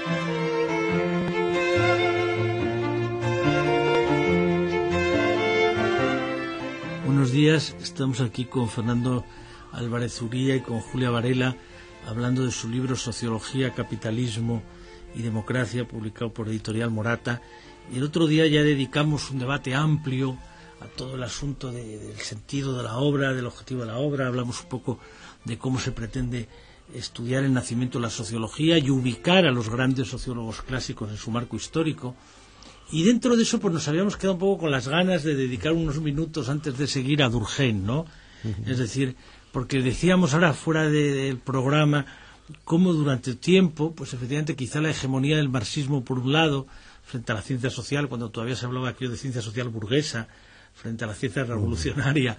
Buenos días, estamos aquí con Fernando Álvarez Uría y con Julia Varela hablando de su libro Sociología, Capitalismo y Democracia, publicado por Editorial Morata. Y el otro día ya dedicamos un debate amplio a todo el asunto del sentido de la obra, del objetivo de la obra. Hablamos un poco de cómo se pretende estudiar el nacimiento de la sociología y ubicar a los grandes sociólogos clásicos en su marco histórico. Y dentro de eso pues nos habíamos quedado un poco con las ganas de dedicar unos minutos antes de seguir a Durkheim, ¿no? Es decir, porque decíamos ahora fuera del programa cómo durante tiempo, pues efectivamente quizá la hegemonía del marxismo por un lado, frente a la ciencia social, cuando todavía se hablaba aquello de ciencia social burguesa, frente a la ciencia revolucionaria,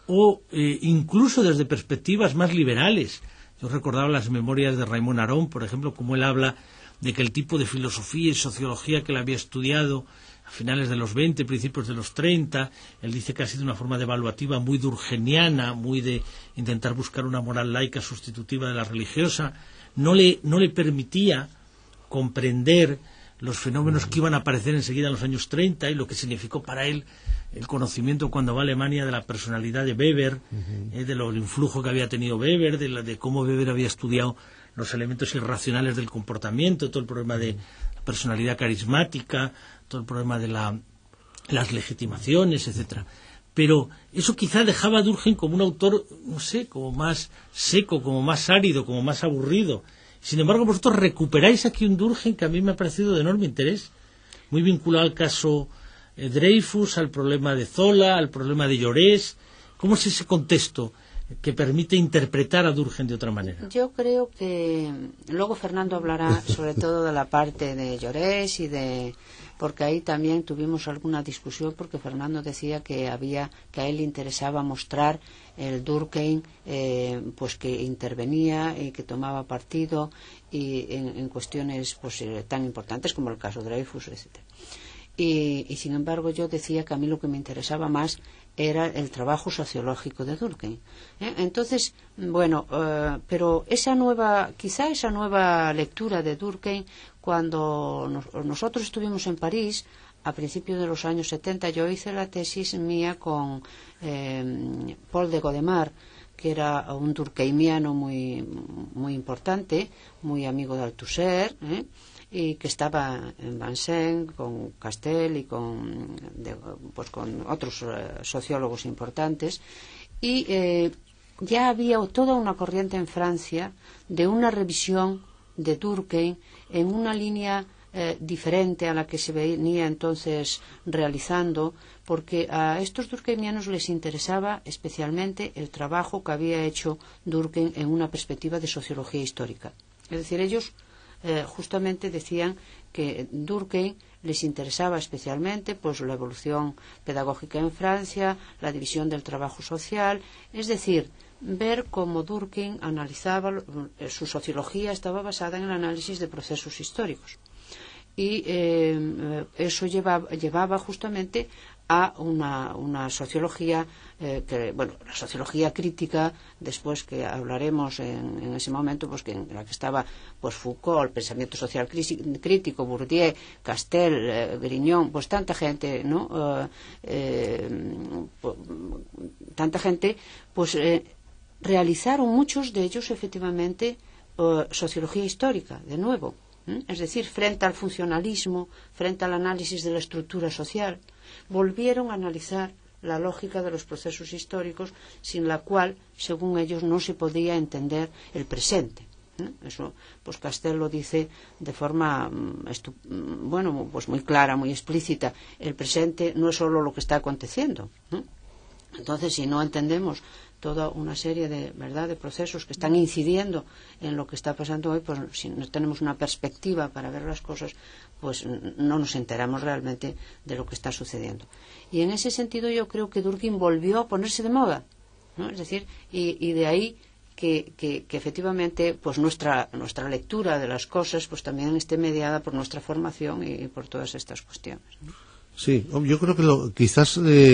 o incluso desde perspectivas más liberales. Yo recordaba las memorias de Raymond Aron, por ejemplo, como él habla de que el tipo de filosofía y sociología que él había estudiado a finales de los 20, principios de los 30, él dice que ha sido una forma de evaluativa muy durkheimiana, muy de intentar buscar una moral laica sustitutiva de la religiosa, no le permitía comprender los fenómenos que iban a aparecer enseguida en los años 30 y lo que significó para él el conocimiento cuando va a Alemania de la personalidad de Weber, del influjo que había tenido Weber, de cómo Weber había estudiado los elementos irracionales del comportamiento, todo el problema de la personalidad carismática, todo el problema de las legitimaciones, etcétera. Pero eso quizá dejaba a Durkheim como un autor, no sé, como más seco, como más árido, como más aburrido. Sin embargo, vosotros recuperáis aquí un Durkheim que a mí me ha parecido de enorme interés, muy vinculado al caso Dreyfus, al problema de Zola, al problema de Llorés. ¿Cómo es ese contexto que permite interpretar a Durkheim de otra manera? Yo creo que luego Fernando hablará sobre todo de la parte de Llorés porque ahí también tuvimos alguna discusión, porque Fernando decía que a él le interesaba mostrar el Durkheim pues que intervenía y que tomaba partido y en cuestiones pues tan importantes como el caso Dreyfus, etcétera. Y sin embargo yo decía que a mí lo que me interesaba más era el trabajo sociológico de Durkheim. Entonces, bueno, pero quizá esa nueva lectura de Durkheim, cuando nosotros estuvimos en París a principios de los años 70, yo hice la tesis mía con Paul de Godemar, que era un durkheimiano muy, muy importante, muy amigo de Althusser, y que estaba en Vincennes con Castel y con otros sociólogos importantes, y ya había toda una corriente en Francia de una revisión de Durkheim en una línea diferente a la que se venía entonces realizando, porque a estos durkheimianos les interesaba especialmente el trabajo que había hecho Durkheim en una perspectiva de sociología histórica. Es decir, ellos justamente decían que Durkheim les interesaba especialmente pues la evolución pedagógica en Francia, la división del trabajo social, es decir, ver cómo Durkheim analizaba, su sociología estaba basada en el análisis de procesos históricos, y eso llevaba justamente a una sociología la sociología crítica, después que hablaremos en ese momento, pues que en la que estaba pues Foucault, el pensamiento social crítico, Bourdieu, Castel, Grignon, pues tanta gente, ¿no? Tanta gente, pues realizaron muchos de ellos efectivamente sociología histórica, de nuevo, es decir, frente al funcionalismo, frente al análisis de la estructura social, volvieron a analizar la lógica de los procesos históricos, sin la cual, según ellos, no se podía entender el presente. Eso, pues Castel lo dice de forma pues muy clara, muy explícita. El presente no es solo lo que está aconteciendo. Entonces, si no entendemos toda una serie de procesos que están incidiendo en lo que está pasando hoy, pues si no tenemos una perspectiva para ver las cosas, pues no nos enteramos realmente de lo que está sucediendo. Y en ese sentido yo creo que Durkheim volvió a ponerse de moda, ¿no? Es decir, y de ahí que efectivamente pues nuestra lectura de las cosas pues también esté mediada por nuestra formación y por todas estas cuestiones, ¿no? Sí, yo creo que quizás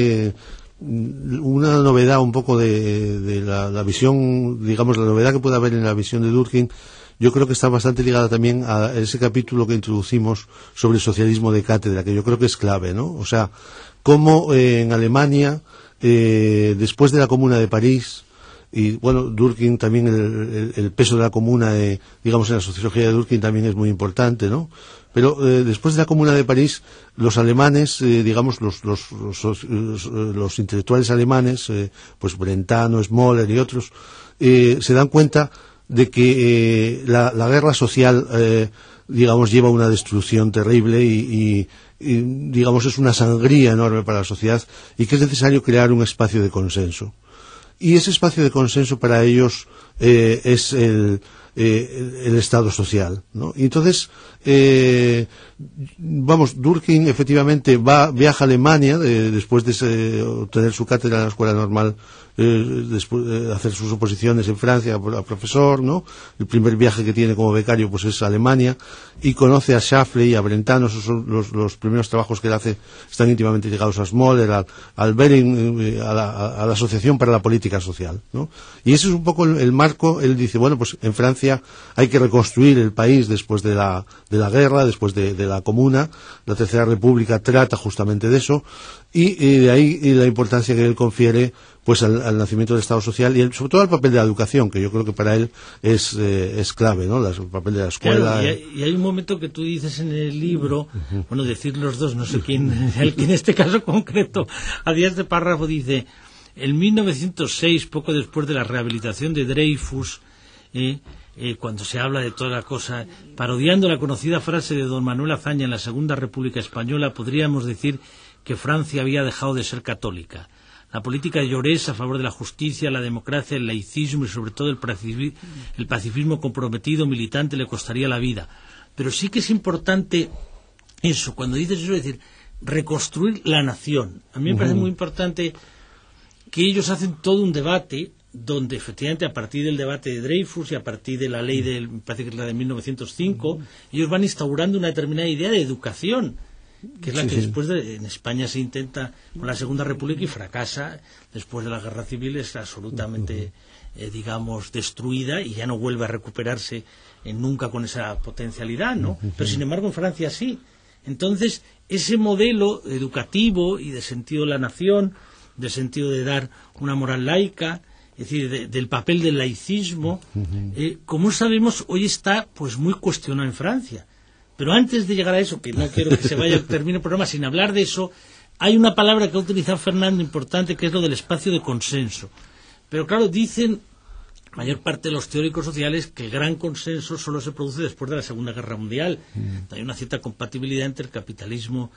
una novedad un poco de la visión, digamos, la novedad que puede haber en la visión de Durkheim yo creo que está bastante ligada también a ese capítulo que introducimos sobre el socialismo de cátedra, que yo creo que es clave, ¿no? O sea, cómo en Alemania, después de la Comuna de París, y bueno, Durkheim también, el peso de la Comuna, digamos, en la sociología de Durkheim también es muy importante, ¿no? Pero después de la Comuna de París, los alemanes, digamos, los intelectuales alemanes, pues Brentano, Smoller y otros, se dan cuenta de que la guerra social, digamos, lleva una destrucción terrible y digamos, es una sangría enorme para la sociedad y que es necesario crear un espacio de consenso. Y ese espacio de consenso para ellos es el Estado social, ¿no? Y entonces, Durkheim efectivamente viaja a Alemania después de obtener su cátedra en la Escuela Normal, después de hacer sus oposiciones en Francia a profesor, ¿no? El primer viaje que tiene como becario pues es a Alemania, y conoce a Schäffle y a Brentano. Esos son los primeros trabajos que él hace, están íntimamente ligados a Smoller, al Bering, a la Asociación para la Política Social, ¿no? Y ese es un poco el marco. Él dice, bueno, pues en Francia hay que reconstruir el país después de la guerra, después de la Comuna. La Tercera República trata justamente de eso, y de ahí la importancia que él confiere pues al nacimiento del Estado social y sobre todo al papel de la educación, que yo creo que para él es clave, ¿no? El papel de la escuela. Claro, y hay un momento que tú dices en el libro, bueno, decir los dos, no sé quién, el que en este caso concreto, a días de párrafo, dice: en 1906, poco después de la rehabilitación de Dreyfus, cuando se habla de toda la cosa, parodiando la conocida frase de don Manuel Azaña en la Segunda República Española, podríamos decir que Francia había dejado de ser católica. La política de Llorés a favor de la justicia, la democracia, el laicismo y sobre todo el pacifismo comprometido, militante, le costaría la vida. Pero sí que es importante eso, cuando dices eso, es decir, reconstruir la nación. A mí me parece muy importante que ellos hacen todo un debate donde efectivamente a partir del debate de Dreyfus y a partir de la ley me parece que es la de 1905, ellos van instaurando una determinada idea de educación, que es la que después en España se intenta con la Segunda República y fracasa después de la Guerra Civil, es absolutamente digamos destruida y ya no vuelve a recuperarse nunca con esa potencialidad, ¿no? Pero sin embargo en Francia sí. Entonces ese modelo educativo y de sentido de la nación, de sentido de dar una moral laica, es decir, del papel del laicismo, como sabemos hoy está pues muy cuestionado en Francia. Pero antes de llegar a eso, que no quiero que se vaya, termine el programa sin hablar de eso, hay una palabra que ha utilizado Fernando importante, que es lo del espacio de consenso. Pero claro, dicen la mayor parte de los teóricos sociales que el gran consenso solo se produce después de la Segunda Guerra Mundial. Hay una cierta compatibilidad entre el capitalismo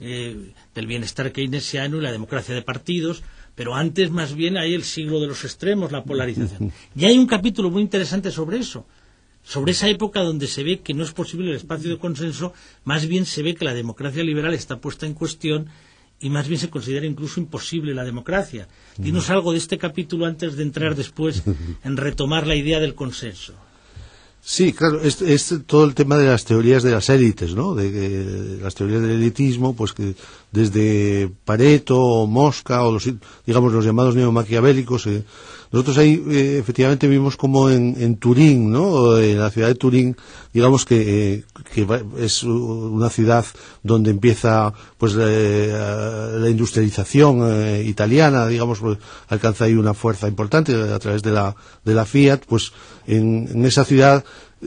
del bienestar keynesiano y la democracia de partidos, pero antes más bien hay el siglo de los extremos, la polarización. Y hay un capítulo muy interesante sobre eso, sobre esa época donde se ve que no es posible el espacio de consenso, más bien se ve que la democracia liberal está puesta en cuestión y más bien se considera incluso imposible la democracia. Dinos algo de este capítulo antes de entrar después en retomar la idea del consenso. Sí, claro, es todo el tema de las teorías de las élites, ¿no? De las teorías del elitismo, pues que desde Pareto, Mosca o los llamados neomaquiavélicos, nosotros ahí efectivamente vimos como en Turín, ¿no? En la ciudad de Turín, digamos que es una ciudad donde empieza pues la industrialización italiana, digamos, pues, alcanza ahí una fuerza importante a través de la Fiat. Pues en esa ciudad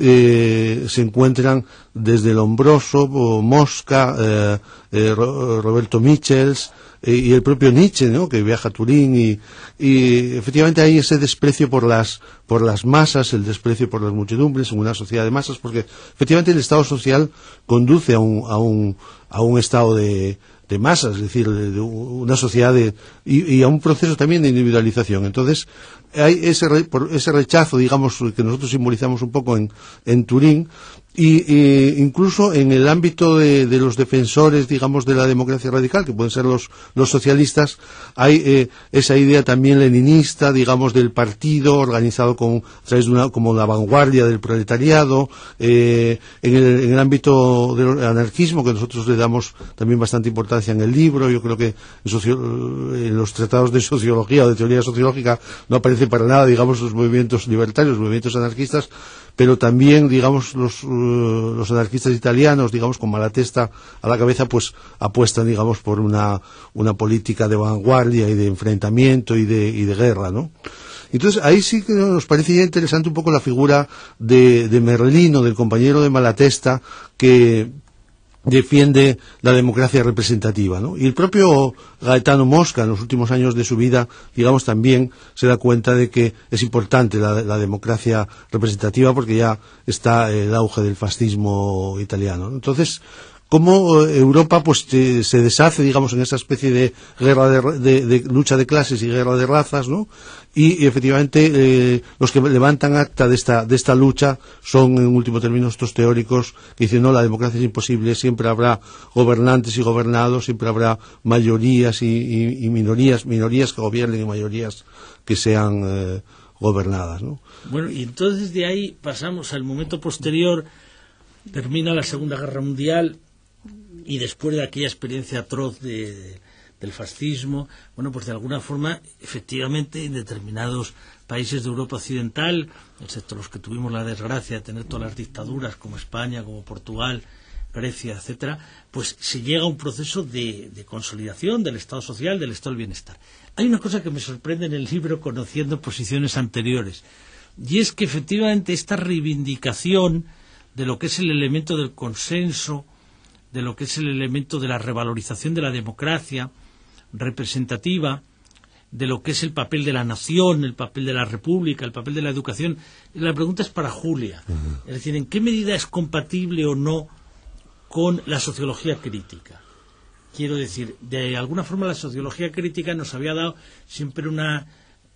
se encuentran desde Lombroso, Mosca, Roberto Michels y el propio Nietzsche, ¿no? Que viaja a Turín y efectivamente hay ese desprecio por las masas, el desprecio por las muchedumbres en una sociedad de masas, porque efectivamente el Estado social conduce a un estado de masas, es decir, de una sociedad y a un proceso también de individualización. Entonces hay ese rechazo, digamos, que nosotros simbolizamos un poco en Turín, y incluso en el ámbito de los defensores, digamos, de la democracia radical, que pueden ser los socialistas, hay esa idea también leninista, digamos, del partido organizado a través de como la vanguardia del proletariado, en el ámbito del anarquismo, que nosotros le damos también bastante importancia en el libro. Yo creo que en los tratados de sociología o de teoría sociológica no aparece favorece para nada, digamos, los movimientos libertarios, los movimientos anarquistas, pero también, digamos, los anarquistas italianos, digamos, con Malatesta a la cabeza, pues apuestan, digamos, por una política de vanguardia y de enfrentamiento y de guerra, ¿no? Entonces, ahí sí que nos parece ya interesante un poco la figura de Merlino, del compañero de Malatesta, que defiende la democracia representativa, ¿no? Y el propio Gaetano Mosca, en los últimos años de su vida, digamos, también se da cuenta de que es importante la democracia representativa, porque ya está el auge del fascismo italiano, ¿no? Entonces, cómo Europa pues se deshace, digamos, en esa especie de guerra de lucha de clases y guerra de razas, ¿no? Y efectivamente los que levantan acta de esta lucha son, en último término, estos teóricos que dicen, no, la democracia es imposible, siempre habrá gobernantes y gobernados, siempre habrá mayorías y minorías que gobiernen y mayorías que sean gobernadas, ¿no? Bueno, y entonces de ahí pasamos al momento posterior, termina la Segunda Guerra Mundial, y después de aquella experiencia atroz del fascismo, bueno, pues de alguna forma, efectivamente, en determinados países de Europa Occidental, excepto los que tuvimos la desgracia de tener todas las dictaduras, como España, como Portugal, Grecia, etcétera, pues se llega a un proceso de consolidación del Estado social, del Estado del bienestar. Hay una cosa que me sorprende en el libro, conociendo posiciones anteriores, y es que efectivamente esta reivindicación de lo que es el elemento del consenso, de lo que es el elemento de la revalorización de la democracia representativa, de lo que es el papel de la nación, el papel de la república, el papel de la educación. Y la pregunta es para Julia. Es decir, ¿en qué medida es compatible o no con la sociología crítica? Quiero decir, de alguna forma la sociología crítica nos había dado siempre una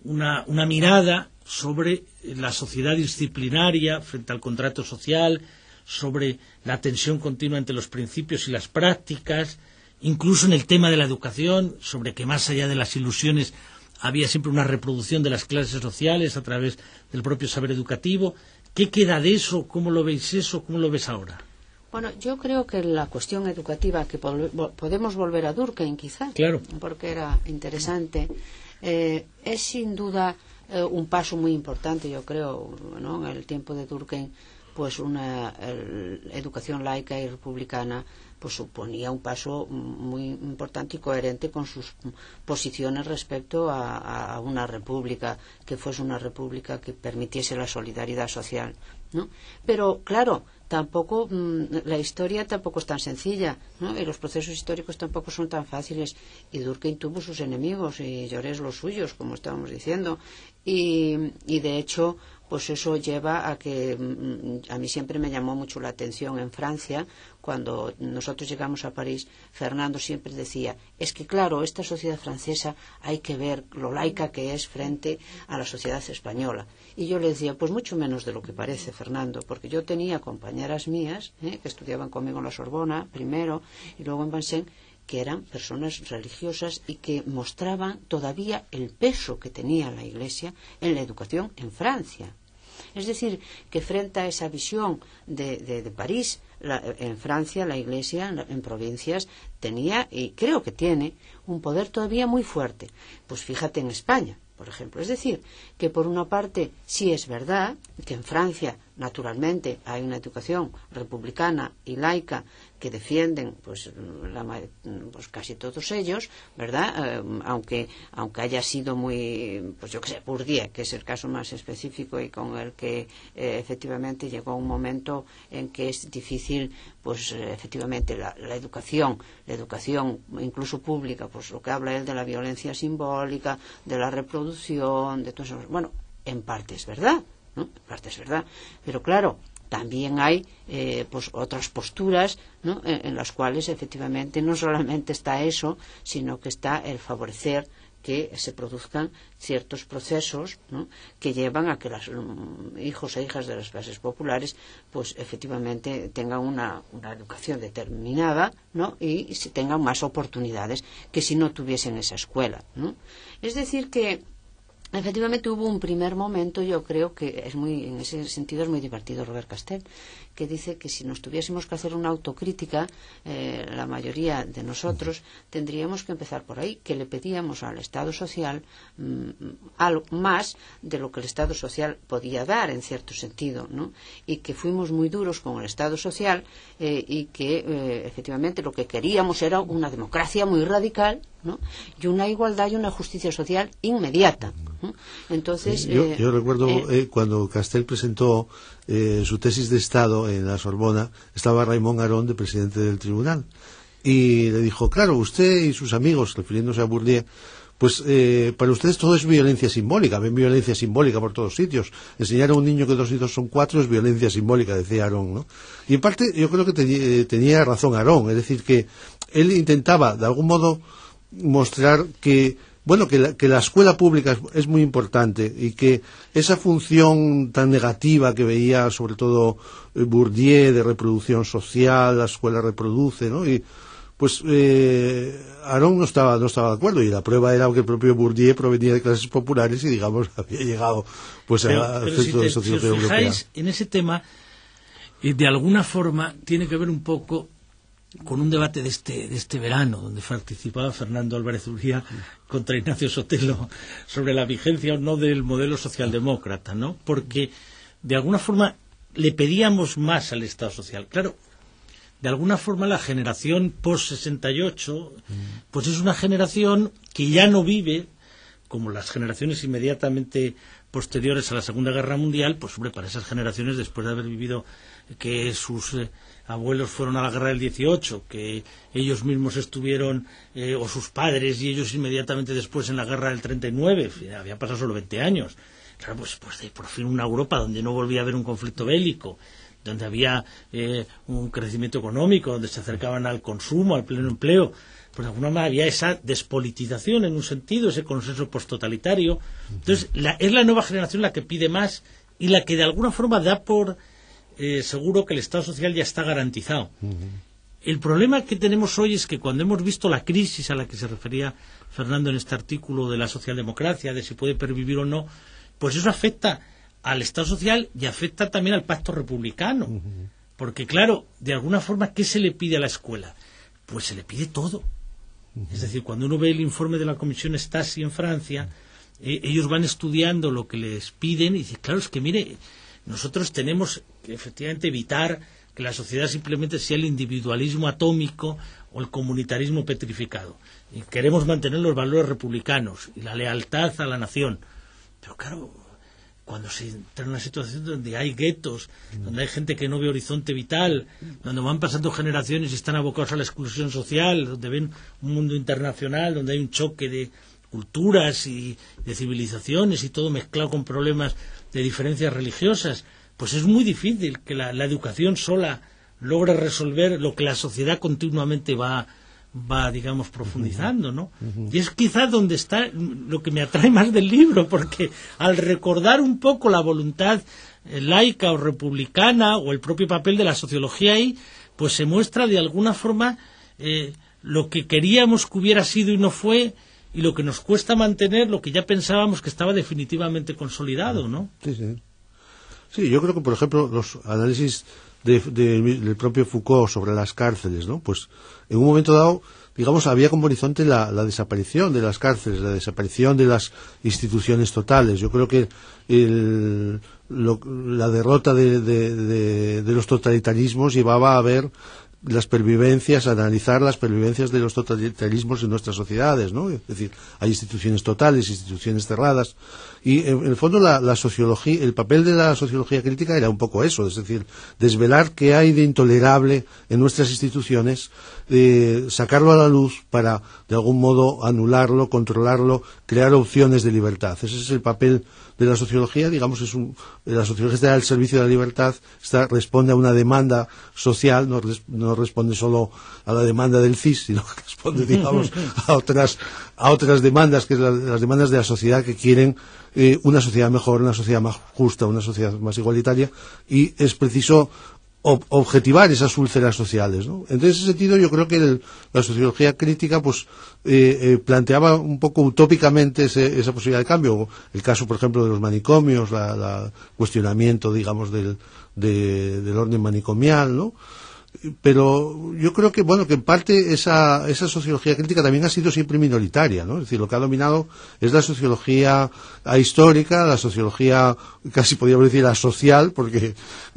mirada sobre la sociedad disciplinaria frente al contrato social, sobre la tensión continua entre los principios y las prácticas, incluso en el tema de la educación, sobre que más allá de las ilusiones había siempre una reproducción de las clases sociales a través del propio saber educativo. ¿Qué queda de eso? ¿Cómo lo veis eso? ¿Cómo lo ves ahora? Bueno, yo creo que la cuestión educativa, que podemos volver a Durkheim quizá, claro, porque era interesante, es sin duda un paso muy importante, yo creo, ¿no? En el tiempo de Durkheim, pues una educación laica y republicana pues suponía un paso muy importante y coherente con sus posiciones respecto a una república que fuese una república que permitiese la solidaridad social, ¿no? Pero claro, tampoco la historia tampoco es tan sencilla, ¿no? Y los procesos históricos tampoco son tan fáciles, y Durkheim tuvo sus enemigos y Jaurès los suyos, como estábamos diciendo, y de hecho pues eso lleva a que a mí siempre me llamó mucho la atención en Francia. Cuando nosotros llegamos a París, Fernando siempre decía, es que claro, esta sociedad francesa hay que ver lo laica que es frente a la sociedad española. Y yo le decía, pues mucho menos de lo que parece, Fernando, porque yo tenía compañeras mías que estudiaban conmigo en la Sorbona primero y luego en Vincennes, que eran personas religiosas y que mostraban todavía el peso que tenía la Iglesia en la educación en Francia. Es decir, que frente a esa visión de París, en Francia la Iglesia en provincias tenía, y creo que tiene, un poder todavía muy fuerte. Pues fíjate en España, por ejemplo. Es decir, que por una parte sí es verdad que en Francia, naturalmente, hay una educación republicana y laica que defienden pues casi todos ellos, ¿verdad? Aunque haya sido muy, pues yo qué sé, Bourdieu, que es el caso más específico y con el que efectivamente llegó un momento en que es difícil, pues efectivamente la educación incluso pública, pues lo que habla él de la violencia simbólica, de la reproducción, de todo eso. Bueno, en parte es verdad, ¿no? En parte es verdad, pero claro, también hay pues otras posturas, ¿no? En las cuales efectivamente no solamente está eso, sino que está el favorecer que se produzcan ciertos procesos, ¿no? Que llevan a que los hijos e hijas de las clases populares pues efectivamente tengan una educación determinada, ¿no? Y tengan más oportunidades que si no tuviesen esa escuela, ¿no? Es decir que Efectivamente hubo un primer momento, yo creo que es muy, en ese sentido es muy divertido Robert Castel, que dice que si nos tuviésemos que hacer una autocrítica, la mayoría de nosotros tendríamos que empezar por ahí, que le pedíamos al Estado social algo más de lo que el Estado social podía dar en cierto sentido, ¿no? Y que fuimos muy duros con el Estado social y que efectivamente lo que queríamos era una democracia muy radical, ¿no? Y una igualdad y una justicia social inmediata, ¿no? Entonces yo recuerdo cuando Castel presentó su tesis de Estado en la Sorbona, estaba Raymond Aron de presidente del tribunal y le dijo, claro, usted y sus amigos, refiriéndose a Bourdieu, pues para ustedes todo es violencia simbólica, ven violencia simbólica por todos sitios. Enseñar a un niño que 2 y 2 son 4 es violencia simbólica, decía Aron, ¿no? Y en parte yo creo que tenía razón Aron, es decir, que él intentaba de algún modo mostrar que bueno, que la escuela pública es muy importante y que esa función tan negativa que veía sobre todo Bourdieu de reproducción social, la escuela reproduce, ¿no? Y pues Aron no estaba de acuerdo, y la prueba era que el propio Bourdieu provenía de clases populares y digamos había llegado pues al centro de sociología europea. Si os fijáis en ese tema, de alguna forma tiene que ver un poco con un debate de este verano, donde participaba Fernando Álvarez Uría contra Ignacio Sotelo sobre la vigencia o no del modelo socialdemócrata, ¿no? Porque de alguna forma le pedíamos más al Estado social. Claro, de alguna forma la generación post-68 pues es una generación que ya no vive como las generaciones inmediatamente posteriores a la Segunda Guerra Mundial. Pues hombre, para esas generaciones, después de haber vivido que sus abuelos fueron a la guerra del 18, que ellos mismos estuvieron, o sus padres y ellos inmediatamente después en la guerra del 39, habían pasado solo 20 años. Claro, pues por fin una Europa donde no volvía a haber un conflicto bélico, donde había un crecimiento económico, donde se acercaban al consumo, al pleno empleo, pues de alguna manera había esa despolitización en un sentido, ese consenso posttotalitario. Entonces es la nueva generación la que pide más y la que de alguna forma da por seguro que el Estado social ya está garantizado. El problema que tenemos hoy es que cuando hemos visto la crisis a la que se refería Fernando en este artículo de la socialdemocracia, de si puede pervivir o no, pues eso afecta al Estado social y afecta también al pacto republicano. Porque claro, de alguna forma, ¿qué se le pide a la escuela? Pues se le pide todo. Es decir, cuando uno ve el informe de la Comisión Stasi en Francia, ellos van estudiando lo que les piden y dicen, claro, es que mire, nosotros tenemos que efectivamente evitar que la sociedad simplemente sea el individualismo atómico o el comunitarismo petrificado. Y queremos mantener los valores republicanos y la lealtad a la nación. Pero claro, cuando se entra en una situación donde hay guetos, donde hay gente que no ve horizonte vital, donde van pasando generaciones y están abocados a la exclusión social, donde ven un mundo internacional, donde hay un choque de culturas y de civilizaciones y todo mezclado con problemas de diferencias religiosas, pues es muy difícil que la educación sola logre resolver lo que la sociedad continuamente va digamos, profundizando, ¿no? Y es quizás donde está lo que me atrae más del libro, porque al recordar un poco la voluntad laica o republicana o el propio papel de la sociología ahí, pues se muestra de alguna forma lo que queríamos que hubiera sido y no fue, y lo que nos cuesta mantener lo que ya pensábamos que estaba definitivamente consolidado, ¿no? Sí, sí. Sí, yo creo que, por ejemplo, los análisis del propio Foucault sobre las cárceles, ¿no? Pues en un momento dado, digamos, había como horizonte la desaparición de las cárceles, la desaparición de las instituciones totales. Yo creo que la derrota de los totalitarismos llevaba a ver las pervivencias, a analizar las pervivencias de los totalitarismos en nuestras sociedades, ¿no? Es decir, hay instituciones totales, instituciones cerradas, y en el fondo la sociología, el papel de la sociología crítica era un poco eso, es decir, desvelar qué hay de intolerable en nuestras instituciones, sacarlo a la luz para de algún modo anularlo, controlarlo, crear opciones de libertad. Ese es el papel de la sociología, digamos, la sociología está al servicio de la libertad, responde a una demanda social, no responde solo a la demanda del CIS, sino que responde, digamos, a otras demandas, que es las demandas de la sociedad, que quieren una sociedad mejor, una sociedad más justa, una sociedad más igualitaria, y es preciso objetivar esas úlceras sociales, ¿no? En ese sentido yo creo que la sociología crítica pues planteaba un poco utópicamente esa posibilidad de cambio. El caso, por ejemplo, de los manicomios, la cuestionamiento, digamos, del orden manicomial, ¿no? Pero yo creo que, bueno, que en parte esa sociología crítica también ha sido siempre minoritaria, ¿no? Es decir, lo que ha dominado es la sociología ahistórica, la sociología, casi podríamos decir, asocial, porque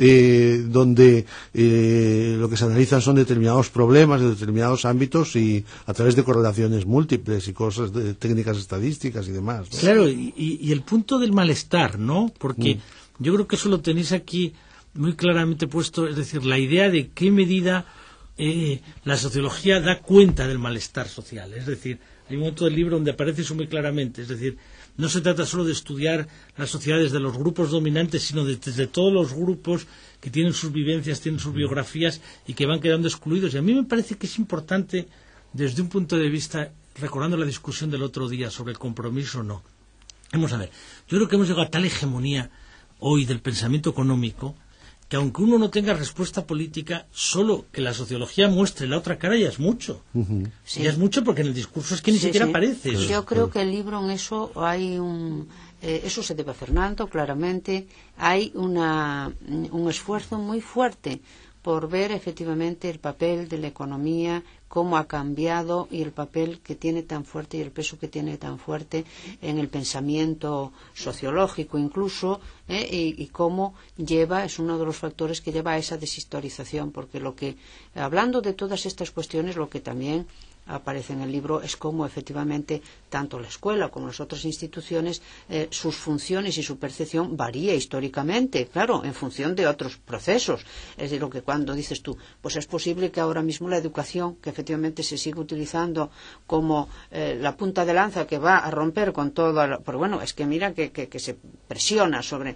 donde lo que se analizan son determinados problemas de determinados ámbitos y a través de correlaciones múltiples y cosas de técnicas estadísticas y demás, ¿no? Claro, y el punto del malestar, ¿no? Porque yo creo que eso lo tenéis aquí muy claramente puesto, es decir, la idea de qué medida la sociología da cuenta del malestar social. Es decir, hay un momento del libro donde aparece eso muy claramente. Es decir, no se trata solo de estudiar las sociedades de los grupos dominantes, sino desde todos los grupos que tienen sus vivencias, tienen sus biografías y que van quedando excluidos. Y a mí me parece que es importante, desde un punto de vista, recordando la discusión del otro día sobre el compromiso o no. Vamos a ver, yo creo que hemos llegado a tal hegemonía hoy del pensamiento económico que aunque uno no tenga respuesta política, solo que la sociología muestre la otra cara ya es mucho. Sí. Ya es mucho porque en el discurso es que ni siquiera aparece. Yo creo que el libro en eso hay eso se debe a Fernando, claramente. Hay un esfuerzo muy fuerte por ver efectivamente el papel de la economía, cómo ha cambiado y el papel que tiene tan fuerte y el peso que tiene tan fuerte en el pensamiento sociológico incluso, y cómo es uno de los factores que lleva a esa deshistorización, porque hablando de todas estas cuestiones, lo que también aparece en el libro es cómo efectivamente tanto la escuela como las otras instituciones, sus funciones y su percepción varía históricamente, claro, en función de otros procesos. Es decir, lo que cuando dices tú, pues es posible que ahora mismo la educación, que efectivamente se sigue utilizando como la punta de lanza que va a romper con todo, pero bueno, es que mira que se presiona sobre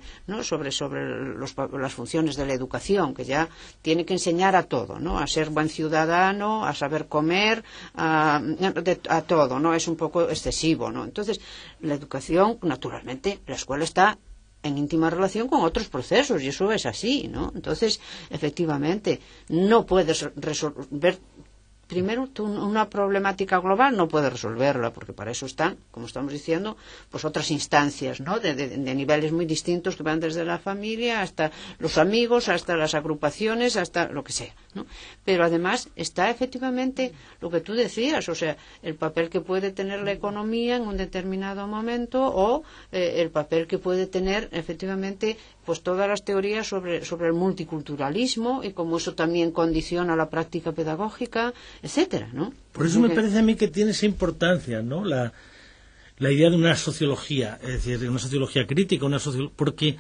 las funciones de la educación, que ya tiene que enseñar a todo, ¿no? A ser buen ciudadano, a saber comer, a todo, ¿no? Es un poco excesivo, ¿no? Entonces, la educación, naturalmente, la escuela está en íntima relación con otros procesos y eso es así, ¿no? Entonces, efectivamente, no puedes resolver. Primero, una problemática global no puede resolverla, porque para eso están, como estamos diciendo, pues otras instancias, ¿no? De niveles muy distintos que van desde la familia hasta los amigos, hasta las agrupaciones, hasta lo que sea, ¿no? Pero además está efectivamente lo que tú decías, o sea, el papel que puede tener la economía en un determinado momento o el papel que puede tener efectivamente pues todas las teorías sobre el multiculturalismo y cómo eso también condiciona la práctica pedagógica, etcétera, ¿no? Por eso me parece a mí que tiene esa importancia, ¿no? La idea de una sociología, es decir, de una sociología crítica, porque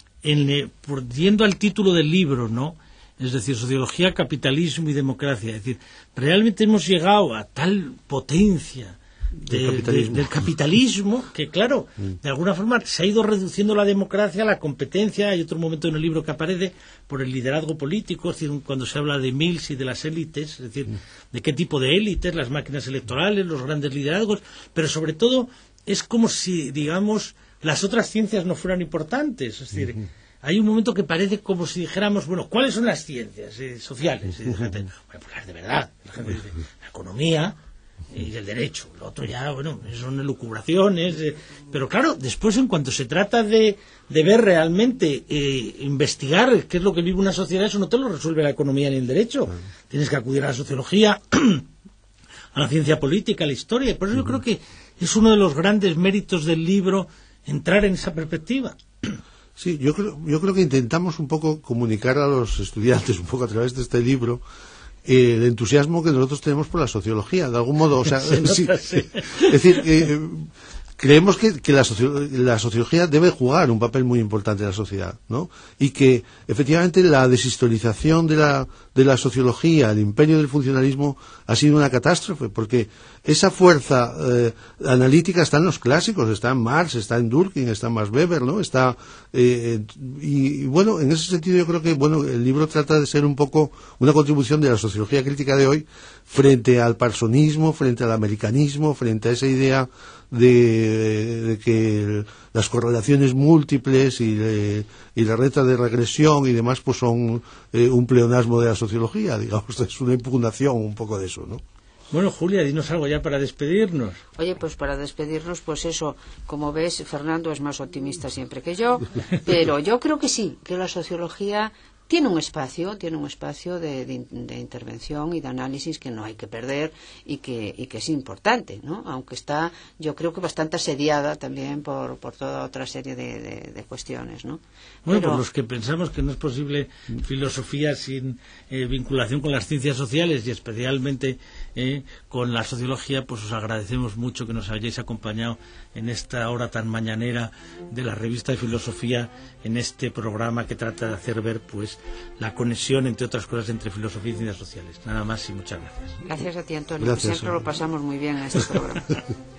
yendo al título del libro, ¿no? Es decir, sociología, capitalismo y democracia, es decir, realmente hemos llegado a tal potencia del capitalismo que, claro, de alguna forma se ha ido reduciendo la democracia a la competencia. Hay otro momento en el libro que aparece por el liderazgo político, es decir, cuando se habla de Mills y de las élites, es decir, de qué tipo de élites, las máquinas electorales, los grandes liderazgos, pero sobre todo es como si, digamos, las otras ciencias no fueran importantes, es decir, hay un momento que parece como si dijéramos, bueno, ¿cuáles son las ciencias sociales? Y la gente, bueno, pues las de verdad, la gente dice, la economía y el derecho, lo otro ya, bueno, son elucubraciones, pero claro, después en cuanto se trata de ver realmente, investigar qué es lo que vive una sociedad, eso no te lo resuelve la economía ni el derecho, tienes que acudir a la sociología, a la ciencia política, a la historia, y por eso yo creo que es uno de los grandes méritos del libro entrar en esa perspectiva. Sí, yo creo que intentamos un poco comunicar a los estudiantes, un poco a través de este libro, el entusiasmo que nosotros tenemos por la sociología, de algún modo, o sea, sí. Es decir, creemos que la sociología debe jugar un papel muy importante en la sociedad, ¿no? Y que efectivamente la deshistorización de la sociología, el imperio del funcionalismo, ha sido una catástrofe, porque esa fuerza analítica está en los clásicos, está en Marx, está en Durkheim, está en Max Weber, ¿no? Y bueno, en ese sentido yo creo que el libro trata de ser un poco una contribución de la sociología crítica de hoy frente al parsonismo, frente al americanismo, frente a esa idea de que las correlaciones múltiples y la reta de regresión y demás, pues son un pleonasmo de la sociología, digamos, es una impugnación un poco de eso, ¿no? Bueno, Julia, dinos algo ya para despedirnos. Oye, pues para despedirnos, pues eso, como ves, Fernando es más optimista siempre que yo, pero yo creo que sí, que la sociología tiene un espacio de intervención y de análisis que no hay que perder y que es importante, ¿no? Aunque está, yo creo que bastante asediada también por toda otra serie de cuestiones, ¿no? Bueno, por los que pensamos que no es posible filosofía sin vinculación con las ciencias sociales y especialmente con la sociología, pues os agradecemos mucho que nos hayáis acompañado en esta hora tan mañanera de la revista de filosofía, en este programa que trata de hacer ver, pues, la conexión, entre otras cosas, entre filosofía y ciencias sociales. Nada más y muchas gracias. Gracias a ti, Antonio. Gracias, Siempre lo pasamos muy bien en este programa.